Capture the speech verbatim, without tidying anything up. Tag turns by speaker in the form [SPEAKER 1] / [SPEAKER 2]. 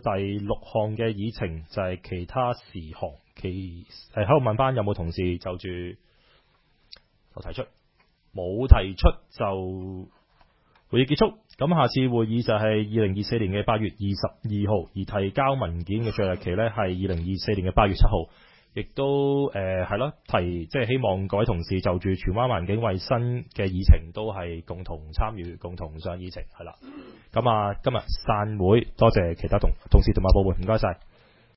[SPEAKER 1] 第六項嘅議程就係其他事項，其誒喺度問翻有冇同事就住就提出，冇提出就會議結束。咁下次會議就係二零二四年嘅八月二十二號，而提交文件嘅最後日期呢係二零二四年嘅八月七號。亦都誒係咯，提即係希望各位同事就住荃灣環境衛生嘅議程都係共同參與、共同上議程係啦。咁啊，今日散會，多謝其他同同事同埋部門，唔該晒。